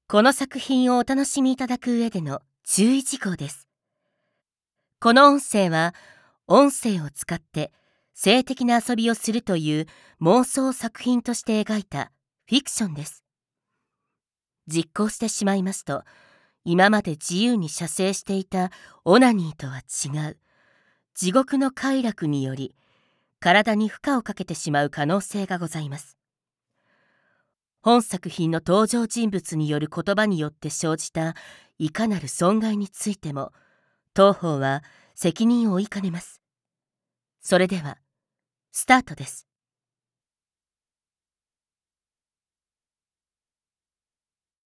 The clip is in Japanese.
この作品をお楽しみいただく上での注意事項です。この音声は、音声を使って性的な遊びをするという妄想作品として描いたフィクションです。実行してしまいますと、今まで自由に射精していたオナニーとは違う、地獄の快楽により、体に負荷をかけてしまう可能性がございます。本作品の登場人物による言葉によって生じたいかなる損害についても、当方は責任を負いかねます。それでは、スタートです。